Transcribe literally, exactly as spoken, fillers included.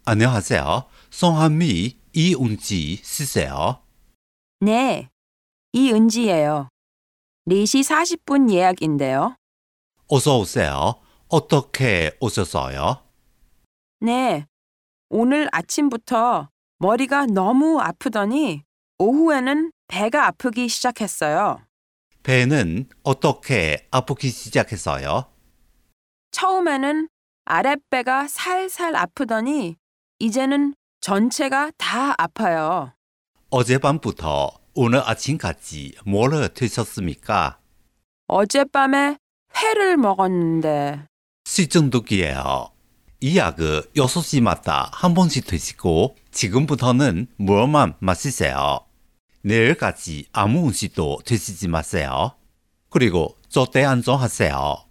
안녕하세요. 성함이 이은지 씨세요? 네, 이은지예요. 네 시 사십 분 예약인데요. 어서 오세요. 어떻게 오셨어요? 네, 오늘 아침부터 머리가 너무 아프더니 오후에는 배가 아프기 시작했어요. 배는 어떻게 아프기 시작했어요? 처음에는 아랫배가 살살 아프더니 이제는 전체가 다 아파요. 어젯밤부터 오늘 아침까지 뭐를 드셨습니까? 어젯밤에 회를 먹었는데 식중독이에요. 이 약을 여섯 시마다 한 번씩 드시고 지금부터는 물만 마시세요. 내일까지 아무 음식도 드시지 마세요. 그리고 절대 안전하세요.